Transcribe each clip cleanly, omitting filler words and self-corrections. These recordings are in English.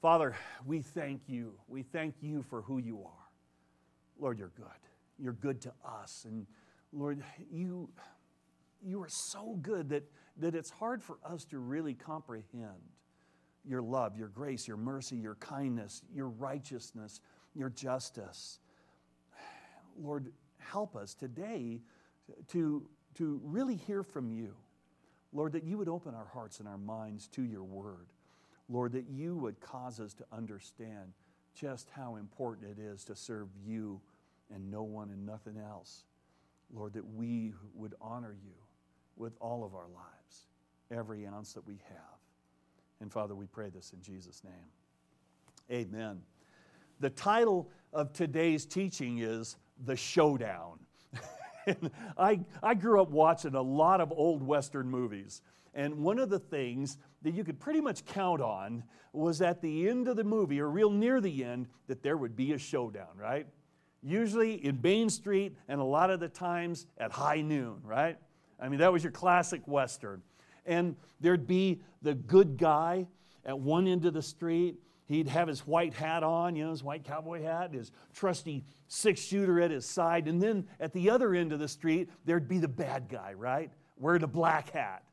Father, we thank you. We thank you for who you are. Lord, you're good. You're good to us. And Lord, you are so good that it's hard for us to really comprehend your love, your grace, your mercy, your kindness, your righteousness, your justice. Lord, help us today to really hear from you. Lord, that you would open our hearts and our minds to your word. Lord, that you would cause us to understand just how important it is to serve you and no one and nothing else. Lord, that we would honor you with all of our lives, every ounce that we have. And Father, we pray this in Jesus' name. Amen. The title of today's teaching is The Showdown. And I grew up watching a lot of old Western movies. And one of the things that you could pretty much count on was at the end of the movie, or real near the end, that there would be a showdown, right? Usually in Main Street, and a lot of the times at high noon, right? I mean, that was your classic Western. And there'd be the good guy at one end of the street. He'd have his white hat on, his white cowboy hat, his trusty six-shooter at his side. And then at the other end of the street, there'd be the bad guy, right? Wearing a black hat.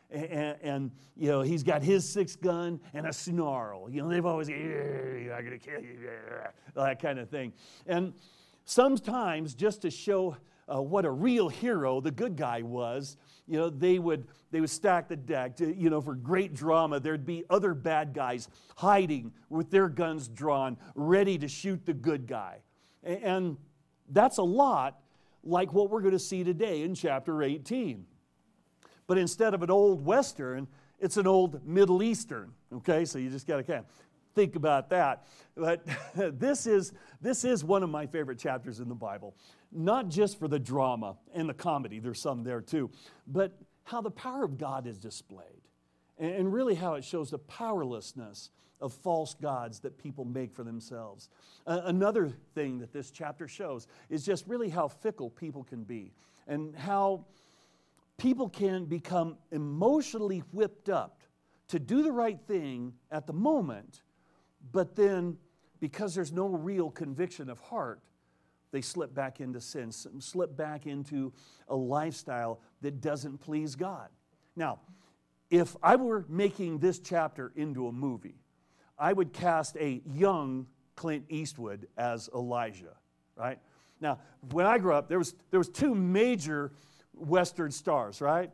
And he's got his six gun and a snarl. They've always, I'm going to kill you, that kind of thing. And sometimes, just to show what a real hero the good guy was, they would stack the deck. For great drama, there'd be other bad guys hiding with their guns drawn, ready to shoot the good guy. And that's a lot like what we're going to see today in chapter 18. But instead of an old Western, it's an old Middle Eastern. Okay, so you just got to kind of think about that. But this is one of my favorite chapters in the Bible. Not just for the drama and the comedy, there's some there too, but how the power of God is displayed. And really how it shows the powerlessness of false gods that people make for themselves. Another thing that this chapter shows is just really how fickle people can be, and how people can become emotionally whipped up to do the right thing at the moment, but then because there's no real conviction of heart, they slip back into sin, slip back into a lifestyle that doesn't please God. Now, if I were making this chapter into a movie, I would cast a young Clint Eastwood as Elijah, right? Now, when I grew up, there was two major Western stars, right?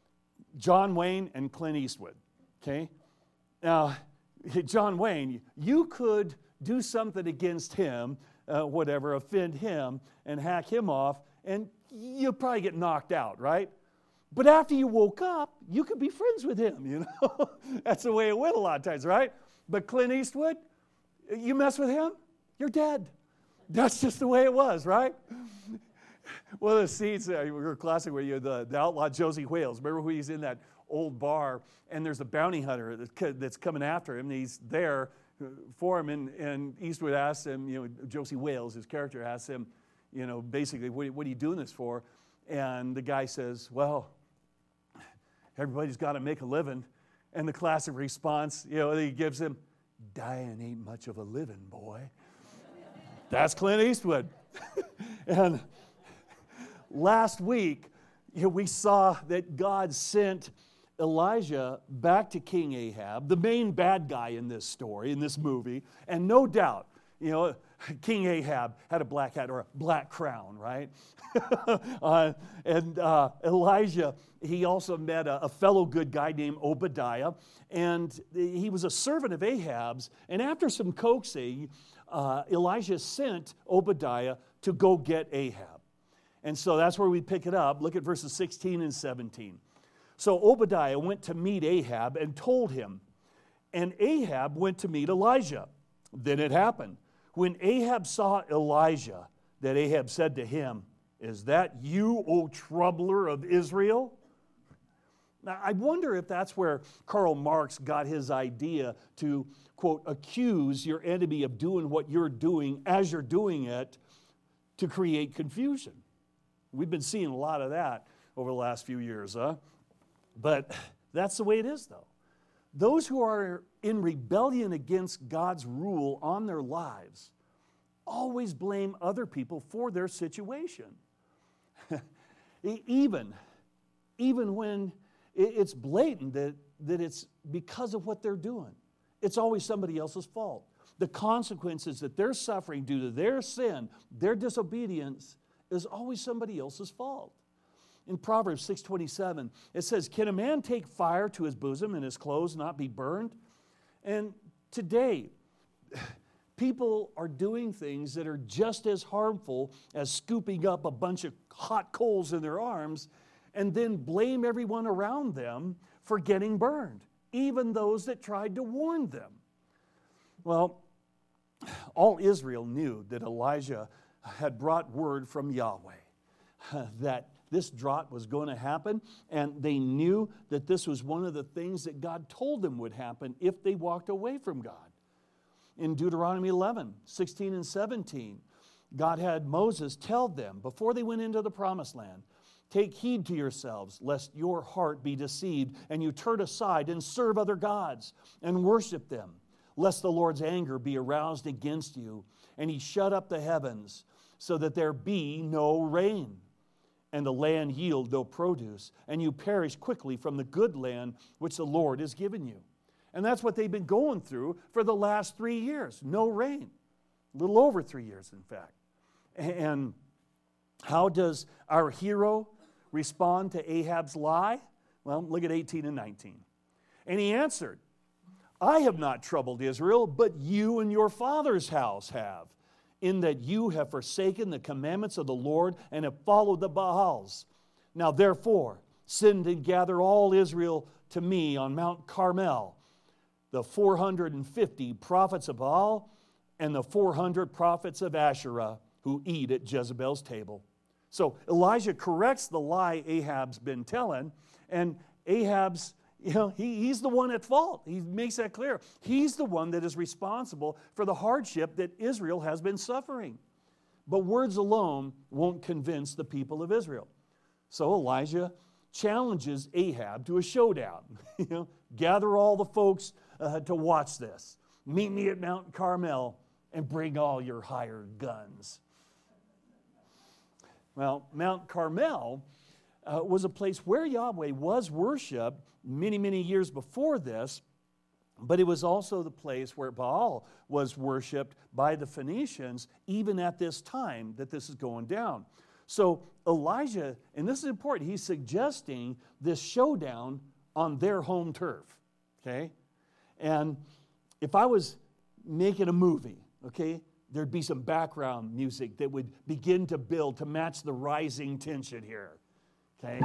John Wayne and Clint Eastwood, okay? Now, John Wayne, you could do something against him, offend him and hack him off, and you'll probably get knocked out, right? But after you woke up, you could be friends with him, That's the way it went a lot of times, right? But Clint Eastwood, you mess with him, you're dead. That's just the way it was, right? One of the scenes, we were classic where the outlaw Josie Wales. Remember when he's in that old bar and there's a bounty hunter that's coming after him, and he's there for him, and Eastwood asks him, Josie Wales, his character, asks him, basically, what are you doing this for? And the guy says, well, everybody's got to make a living. And the classic response, he gives him, dying ain't much of a living, boy. That's Clint Eastwood. And last week, we saw that God sent Elijah back to King Ahab, the main bad guy in this story, in this movie. And no doubt, King Ahab had a black hat or a black crown, right? And Elijah, he also met a fellow good guy named Obadiah. And he was a servant of Ahab's. And after some coaxing, Elijah sent Obadiah to go get Ahab. And so that's where we pick it up. Look at verses 16 and 17. So Obadiah went to meet Ahab and told him, and Ahab went to meet Elijah. Then it happened, when Ahab saw Elijah, that Ahab said to him, is that you, O troubler of Israel? Now, I wonder if that's where Karl Marx got his idea to, quote, accuse your enemy of doing what you're doing as you're doing it to create confusion. We've been seeing a lot of that over the last few years, But that's the way it is, though. those who are in rebellion against God's rule on their lives always blame other people for their situation. Even when it's blatant that it's because of what they're doing. It's always somebody else's fault. The consequences that they're suffering due to their sin, their disobedience, is always somebody else's fault. In Proverbs 6:27, it says, "Can a man take fire to his bosom and his clothes not be burned?" And today, people are doing things that are just as harmful as scooping up a bunch of hot coals in their arms and then blame everyone around them for getting burned, even those that tried to warn them. Well, all Israel knew that Elijah had brought word from Yahweh that this drought was going to happen, and they knew that this was one of the things that God told them would happen if they walked away from God. In Deuteronomy 11:16 and 17, God had Moses tell them before they went into the promised land, "Take heed to yourselves, lest your heart be deceived, and you turn aside and serve other gods and worship them, lest the Lord's anger be aroused against you, and he shut up the heavens, so that there be no rain, and the land yield no produce, and you perish quickly from the good land which the Lord has given you." And that's what they've been going through for the last 3 years. No rain. A little over 3 years, in fact. And how does our hero respond to Ahab's lie? Well, look at 18 and 19. "And he answered, 'I have not troubled Israel, but you and your father's house have, in that you have forsaken the commandments of the Lord and have followed the Baals. Now therefore, send and gather all Israel to me on Mount Carmel, the 450 prophets of Baal and the 400 prophets of Asherah who eat at Jezebel's table.'" So Elijah corrects the lie Ahab's been telling, and Ahab's, he's the one at fault. He makes that clear. He's the one that is responsible for the hardship that Israel has been suffering. But words alone won't convince the people of Israel. So Elijah challenges Ahab to a showdown. Gather all the folks to watch this. Meet me at Mount Carmel and bring all your hired guns. Well, Mount Carmel was a place where Yahweh was worshipped many, many years before this, but it was also the place where Baal was worshipped by the Phoenicians even at this time that this is going down. So Elijah, and this is important, he's suggesting this showdown on their home turf, okay? And if I was making a movie, okay, there'd be some background music that would begin to build to match the rising tension here, okay?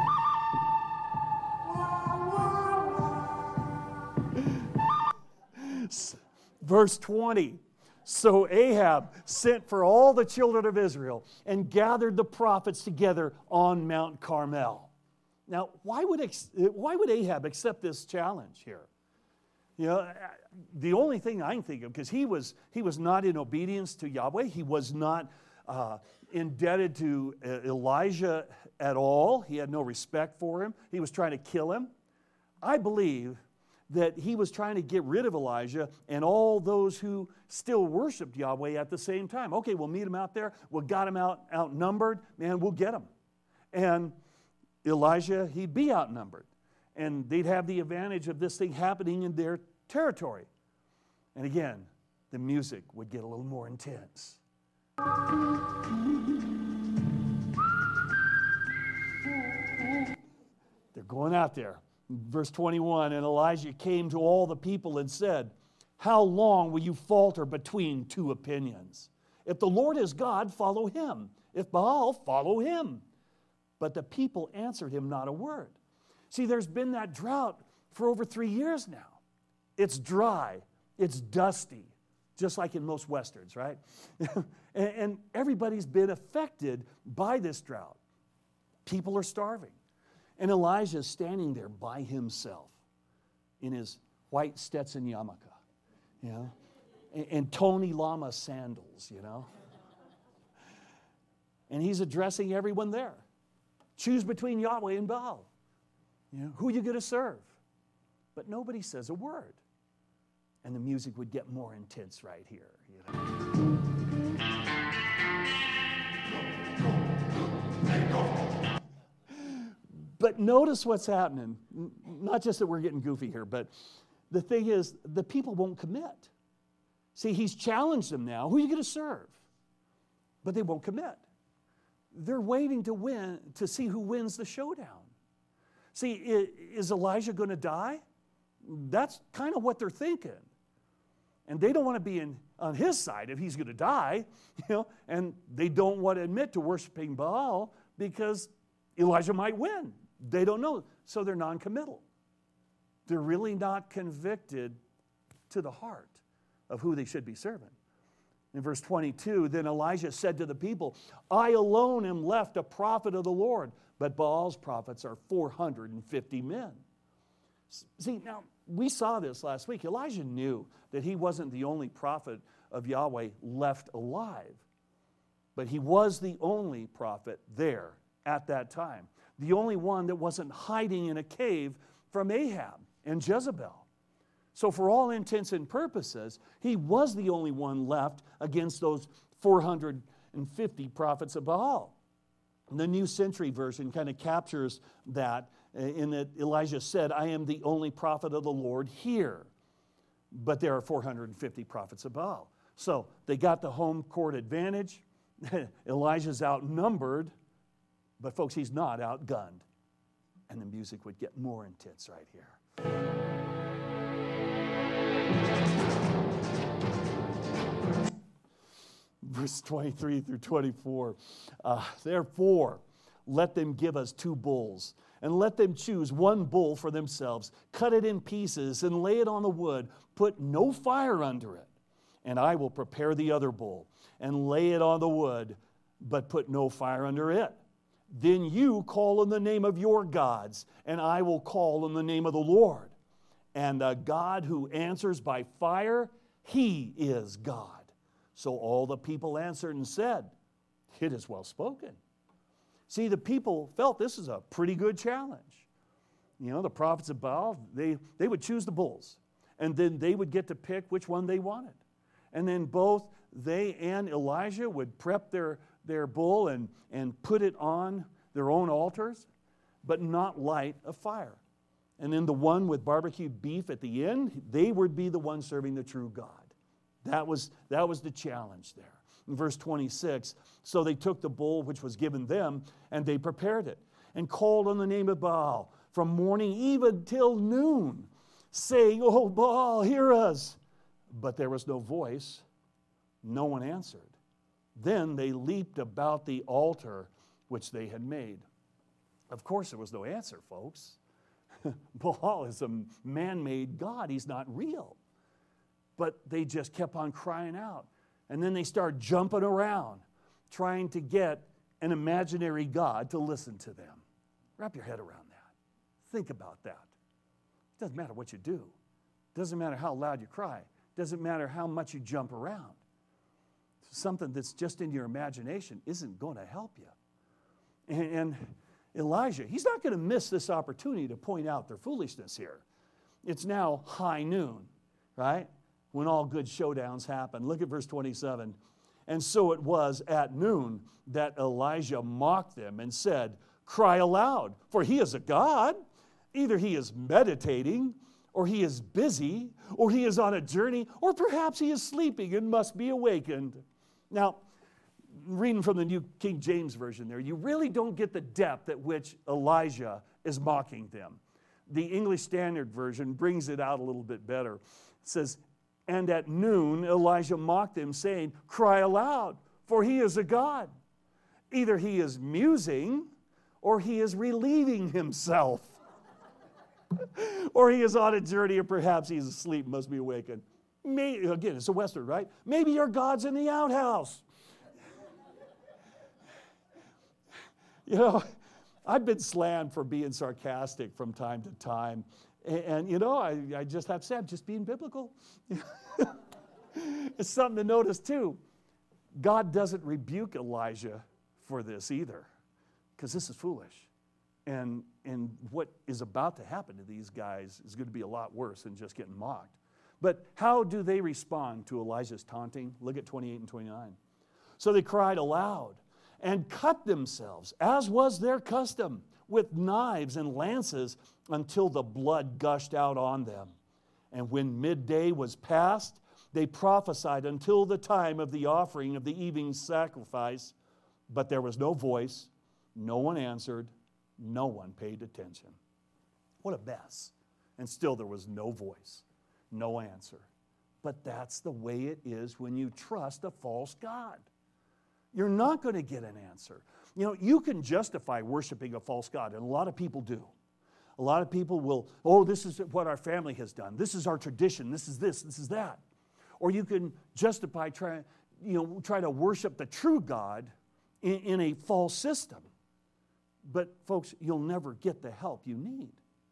Verse 20, "So Ahab sent for all the children of Israel and gathered the prophets together on Mount Carmel." Now, why would Ahab accept this challenge here? The only thing I can think of, because he was not in obedience to Yahweh, he was not indebted to Elijah at all. He had no respect for him. He was trying to kill him. I believe that he was trying to get rid of Elijah and all those who still worshiped Yahweh at the same time. Okay, we'll meet him out there. We got him outnumbered. Man, we'll get him. And Elijah, he'd be outnumbered. And they'd have the advantage of this thing happening in their territory. And again, the music would get a little more intense. They're going out there. Verse 21, "And Elijah came to all the people and said, 'How long will you falter between two opinions? If the Lord is God, follow him. If Baal, follow him.' But the people answered him not a word." See, there's been that drought for over 3 years now. It's dry. It's dusty, just like in most Westerns, right? And everybody's been affected by this drought. People are starving. And Elijah's standing there by himself in his white Stetson yarmulke, and Tony Lama sandals, And he's addressing everyone there. Choose between Yahweh and Baal. Who are you going to serve? but nobody says a word. And the music would get more intense right here. You know? But notice what's happening. Not just that we're getting goofy here, but the thing is, the people won't commit. See, he's challenged them now. Who are you going to serve? But they won't commit. They're waiting to win, to see who wins the showdown. See, is Elijah going to die? That's kind of what they're thinking. And they don't want to be on his side if he's going to die, and they don't want to admit to worshiping Baal because Elijah might win. They don't know, so they're non-committal. They're really not convicted to the heart of who they should be serving. In verse 22, then Elijah said to the people, I alone am left a prophet of the Lord, but Baal's prophets are 450 men. See, now, we saw this last week. Elijah knew that he wasn't the only prophet of Yahweh left alive, but he was the only prophet there at that time. The only one that wasn't hiding in a cave from Ahab and Jezebel. So for all intents and purposes, he was the only one left against those 450 prophets of Baal. The New Century Version kind of captures that in that Elijah said, I am the only prophet of the Lord here. But there are 450 prophets of Baal. So they got the home court advantage. Elijah's outnumbered. But folks, he's not outgunned. And the music would get more intense right here. Verse 23 through 24. Therefore, let them give us 2 bulls, and let them choose 1 bull for themselves, cut it in pieces, and lay it on the wood, put no fire under it. And I will prepare the other bull, and lay it on the wood, but put no fire under it. Then you call on the name of your gods, and I will call on the name of the Lord. And the God who answers by fire, he is God. So all the people answered and said, it is well spoken. See, the people felt this is a pretty good challenge. The prophets of Baal, they would choose the bulls, and then they would get to pick which one they wanted. And then both they and Elijah would prep their bull and put it on their own altars, but not light a fire. And then the one with barbecued beef at the end, they would be the one serving the true God. That was the challenge there. In verse 26, so they took the bull which was given them, and they prepared it, and called on the name of Baal from morning even till noon, saying, Oh, Baal, hear us. But there was no voice. No one answered. Then they leaped about the altar which they had made. Of course, there was no answer, folks. Baal is a man-made god. He's not real. But they just kept on crying out. And then they started jumping around, trying to get an imaginary God to listen to them. Wrap your head around that. Think about that. It doesn't matter what you do. It doesn't matter how loud you cry. It doesn't matter how much you jump around. Something that's just in your imagination isn't going to help you. And Elijah, he's not going to miss this opportunity to point out their foolishness here. It's now high noon, right? When all good showdowns happen. Look at verse 27. And so it was at noon that Elijah mocked them and said, Cry aloud, for he is a god. Either he is meditating, or he is busy, or he is on a journey, or perhaps he is sleeping and must be awakened. Now, reading from the New King James Version there, you really don't get the depth at which Elijah is mocking them. The English Standard Version brings it out a little bit better. It says, And at noon Elijah mocked them, saying, Cry aloud, for he is a god. Either he is musing, or he is relieving himself. Or he is on a journey, or perhaps he is asleep, must be awakened. Again, it's a Western, right? Maybe your God's in the outhouse. I've been slammed for being sarcastic from time to time. And I just have to say, I'm just being biblical. It's something to notice, too. God doesn't rebuke Elijah for this either, because this is foolish. And what is about to happen to these guys is going to be a lot worse than just getting mocked. But how do they respond to Elijah's taunting? Look at 28 and 29. So they cried aloud and cut themselves, as was their custom, with knives and lances until the blood gushed out on them. And when midday was past, they prophesied until the time of the offering of the evening sacrifice, but there was no voice, no one answered, no one paid attention. What a mess. And still there was no voice, no answer. But that's the way it is when you trust a false god. You're not going to get an answer. You know, you can justify worshiping a false god, and a lot of people do. A lot of people will, this is what our family has done. This is our tradition. This is that. Or you can justify try to worship the true God in a false system. But folks, you'll never get the help you need.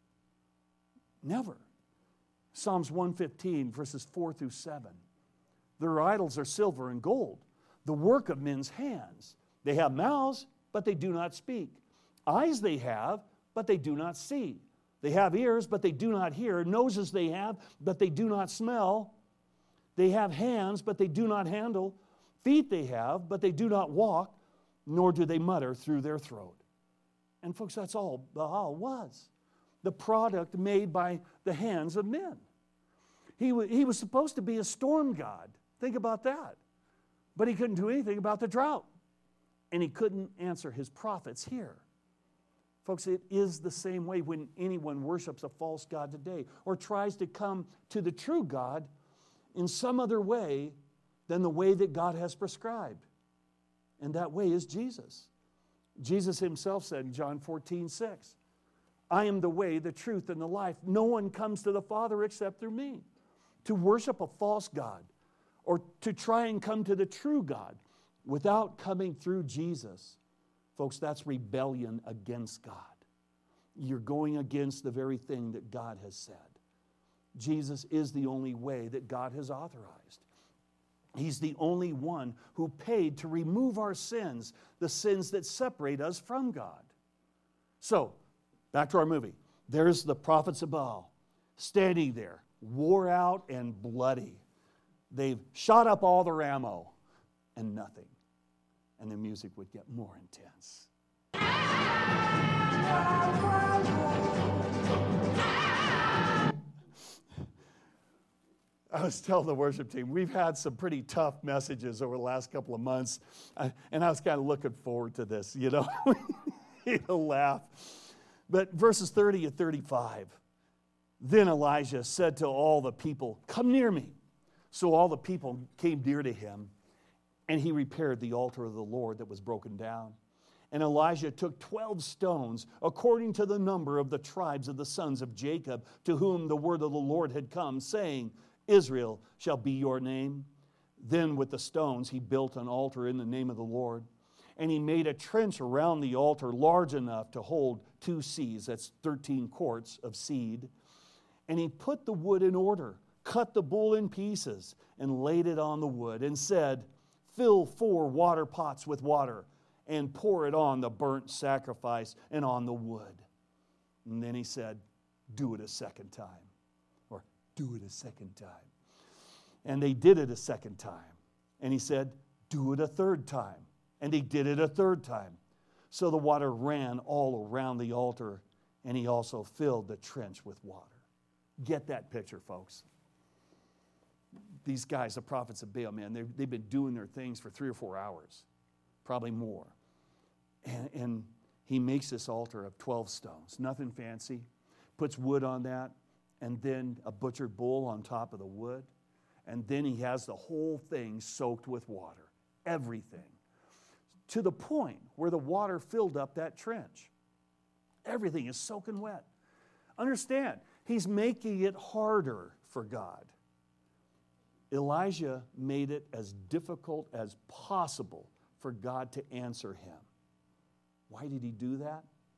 Never. Psalms 115, verses 4 through 7. Their idols are silver and gold, the work of men's hands. They have mouths, but they do not speak. Eyes they have, but they do not see. They have ears, but they do not hear. Noses they have, but they do not smell. They have hands, but they do not handle. Feet they have, but they do not walk, nor do they mutter through their throat. And folks, that's all Baal was. The product made by the hands of men. He was supposed to be a storm god. Think about that. But he couldn't do anything about the drought. And he couldn't answer his prophets here. Folks, it is the same way when anyone worships a false god today or tries to come to the true God in some other way than the way that God has prescribed. And that way is Jesus. Jesus himself said in John 14:6, I am the way, the truth, and the life. No one comes to the Father except through me. To worship a false god or to try and come to the true God without coming through Jesus, folks, that's rebellion against God. You're going against the very thing that God has said. Jesus is the only way that God has authorized. He's the only one who paid to remove our sins, the sins that separate us from God. So, back to our movie. There's the prophets of Baal standing there, wore out and bloody. They've shot up all their ammo and nothing. And the music would get more intense. I was telling the worship team, we've had some pretty tough messages over the last couple of months, and I was kind of looking forward to this, you know. You'll laugh. But verses 30 and 35, then Elijah said to all the people, come near me. So all the people came near to him, and he repaired the altar of the Lord that was broken down. And Elijah took 12 stones, according to the number of the tribes of the sons of Jacob, to whom the word of the Lord had come, saying, Israel shall be your name. Then with the stones he built an altar in the name of the Lord. And he made a trench around the altar large enough to hold 2 seahs, that's 13 quarts of seed. And he put the wood in order, cut the bull in pieces, and laid it on the wood, and said, fill 4 water pots with water, and pour it on the burnt sacrifice and on the wood. And then he said, do it a second time. Or do it a second time. And they did it a second time. And he said, do it a third time. And he did it a third time. So the water ran all around the altar, and he also filled the trench with water. Get that picture, folks. These guys, the prophets of Baal, man, they've been doing their things for 3 or 4 hours, probably more. And he makes this altar of 12 stones, nothing fancy, puts wood on that, and then a butchered bull on top of the wood. And then he has the whole thing soaked with water, everything, to the point where the water filled up that trench. Everything is soaking wet. Understand, he's making it harder for God. Elijah made it as difficult as possible for God to answer him. Why did he do that?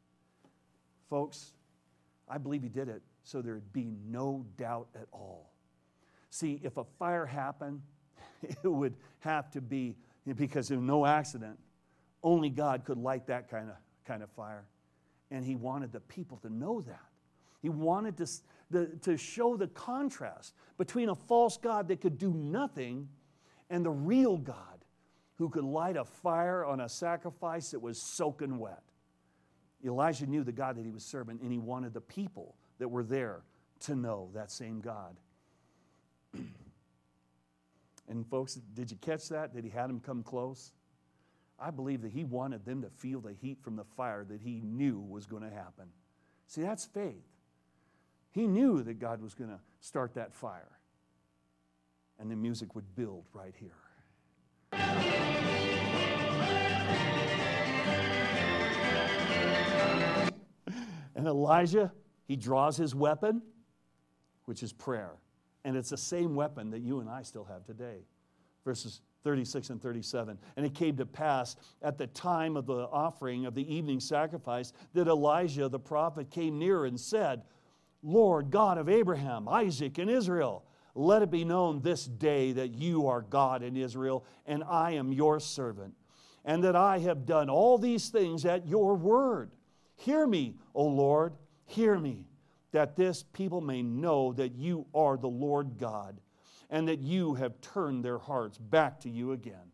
Folks, I believe he did it so there'd be no doubt at all. See, if a fire happened, it would have to be, because of no accident, only God could light that kind of fire. And he wanted the people to know that. He wanted to show the contrast between a false god that could do nothing and the real God who could light a fire on a sacrifice that was soaking wet. Elijah knew the God that he was serving, and he wanted the people that were there to know that same God. And folks, did you catch that? That he had them come close? I believe that he wanted them to feel the heat from the fire that he knew was going to happen. See, that's faith. He knew that God was going to start that fire. And the music would build right here. And Elijah, he draws his weapon, which is prayer. And it's the same weapon that you and I still have today. Verses 36 and 37. And it came to pass at the time of the offering of the evening sacrifice that Elijah the prophet came near and said, Lord God of Abraham, Isaac, and Israel, let it be known this day that you are God in Israel, and I am your servant, and that I have done all these things at your word. Hear me, O Lord, hear me, that this people may know that you are the Lord God, and that you have turned their hearts back to you again.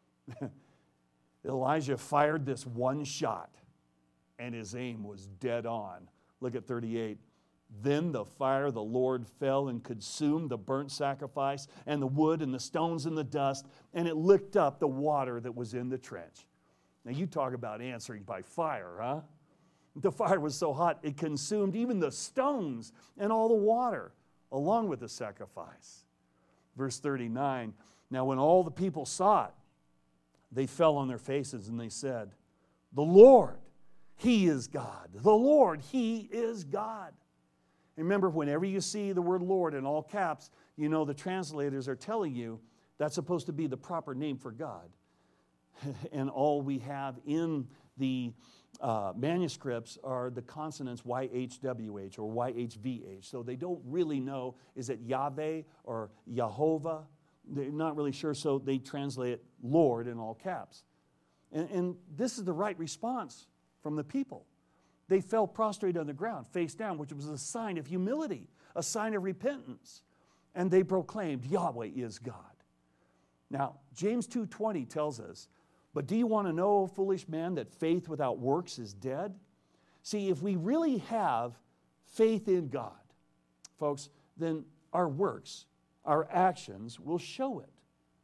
Elijah fired this one shot, and his aim was dead on. Look at 38. Then the fire of the Lord fell and consumed the burnt sacrifice and the wood and the stones and the dust, and it licked up the water that was in the trench. Now you talk about answering by fire, huh? The fire was so hot it consumed even the stones and all the water along with the sacrifice. Verse 39, now when all the people saw it, they fell on their faces and they said, the Lord, He is God. The Lord, He is God. Remember, whenever you see the word Lord in all caps, you know the translators are telling you that's supposed to be the proper name for God. And all we have in the manuscripts are the consonants YHWH or YHVH. So they don't really know, is it Yahweh or Yehovah? They're not really sure, so they translate it Lord in all caps. And this is the right response from the people. They fell prostrate on the ground, face down, which was a sign of humility, a sign of repentance. And they proclaimed, Yahweh is God. Now, James 2:20 tells us, but do you want to know, foolish man, that faith without works is dead? See, if we really have faith in God, folks, then our works, our actions will show it.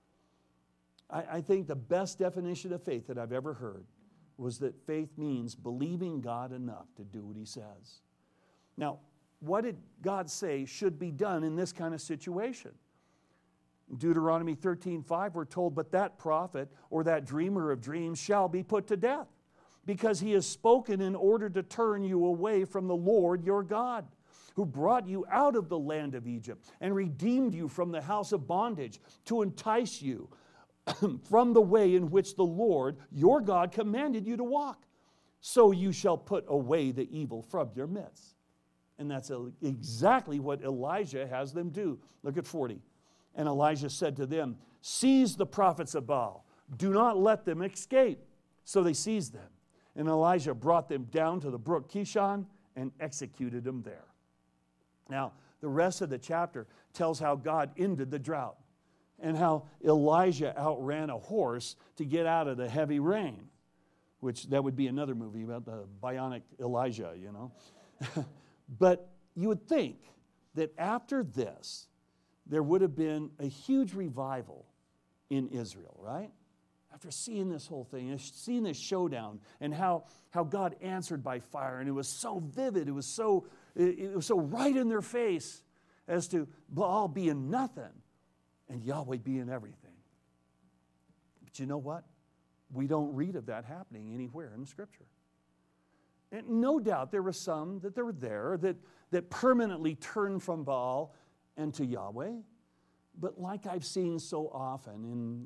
I think the best definition of faith that I've ever heard was that faith means believing God enough to do what He says. Now, what did God say should be done in this kind of situation? In Deuteronomy 13:5, we're told, but that prophet or that dreamer of dreams shall be put to death, because he has spoken in order to turn you away from the Lord your God, who brought you out of the land of Egypt and redeemed you from the house of bondage, to entice you from the way in which the Lord your God commanded you to walk. So you shall put away the evil from your midst. And that's exactly what Elijah has them do. Look at 40. And Elijah said to them, seize the prophets of Baal. Do not let them escape. So they seized them. And Elijah brought them down to the brook Kishon and executed them there. Now, the rest of the chapter tells how God ended the drought and how Elijah outran a horse to get out of the heavy rain, which that would be another movie about the bionic Elijah, you know. But you would think that after this, there would have been a huge revival in Israel, right? After seeing this whole thing, seeing this showdown and how God answered by fire, and it was so vivid, it was so right in their face as to Baal being nothing and Yahweh being everything. But you know what? We don't read of that happening anywhere in the Scripture. And no doubt there were some that were there that permanently turned from Baal and to Yahweh. But like I've seen so often in,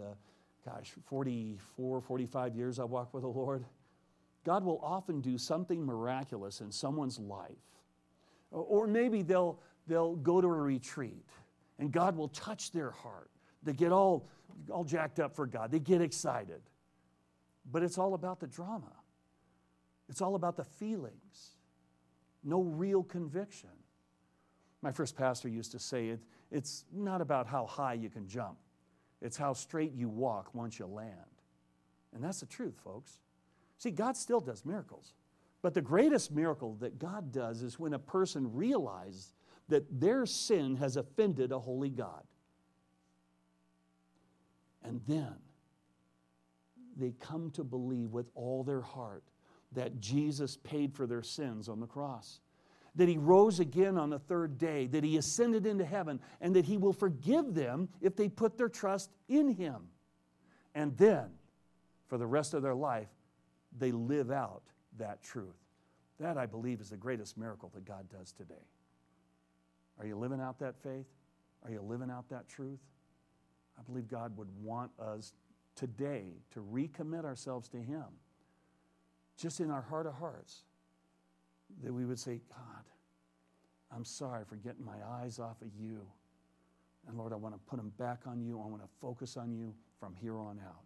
44, 45 years I walk with the Lord, God will often do something miraculous in someone's life. Or maybe they'll go to a retreat and God will touch their heart. They get all jacked up for God. They get excited. But it's all about the drama. It's all about the feelings, no real conviction. My first pastor used to say it's not about how high you can jump. It's how straight you walk once you land. And that's the truth, folks. See, God still does miracles. But the greatest miracle that God does is when a person realizes that their sin has offended a holy God. And then they come to believe with all their heart that Jesus paid for their sins on the cross, that He rose again on the third day, that He ascended into heaven, and that He will forgive them if they put their trust in Him. And then, for the rest of their life, they live out that truth. That, I believe, is the greatest miracle that God does today. Are you living out that faith? Are you living out that truth? I believe God would want us today to recommit ourselves to Him, just in our heart of hearts, that we would say, God, I'm sorry for getting my eyes off of You. And Lord, I want to put them back on You. I want to focus on You from here on out.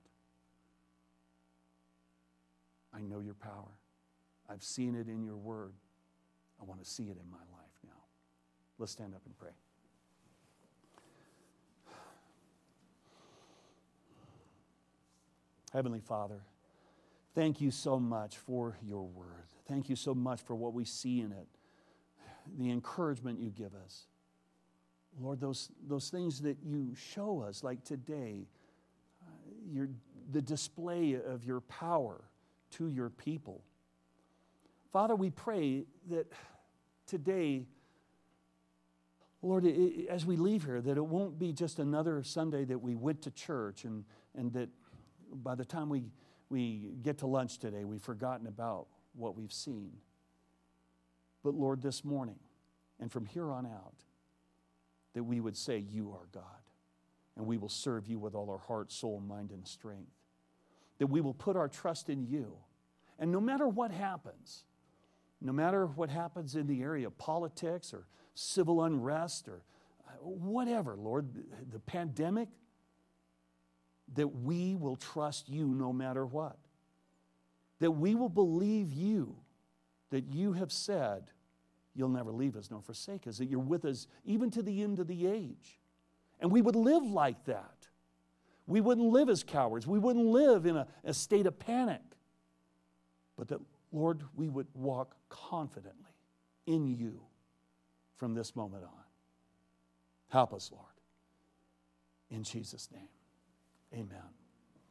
I know Your power. I've seen it in Your Word. I want to see it in my life now. Let's stand up and pray. Heavenly Father, thank You so much for Your Word. Thank You so much for what we see in it, the encouragement You give us. Lord, those things that You show us, like today, the display of Your power to Your people. Father, we pray that today, Lord, as we leave here, that it won't be just another Sunday that we went to church and that by the time we get to lunch today, we've forgotten about what we've seen. But Lord, this morning and from here on out, that we would say, You are God, and we will serve You with all our heart, soul, mind, and strength. That we will put our trust in You. And no matter what happens in the area of politics or civil unrest or whatever, Lord, the pandemic, that we will trust You no matter what. That we will believe You, that You have said, You'll never leave us nor forsake us, that You're with us even to the end of the age. And we would live like that. We wouldn't live as cowards. We wouldn't live in a state of panic. But that, Lord, we would walk confidently in You from this moment on. Help us, Lord. In Jesus' name, amen.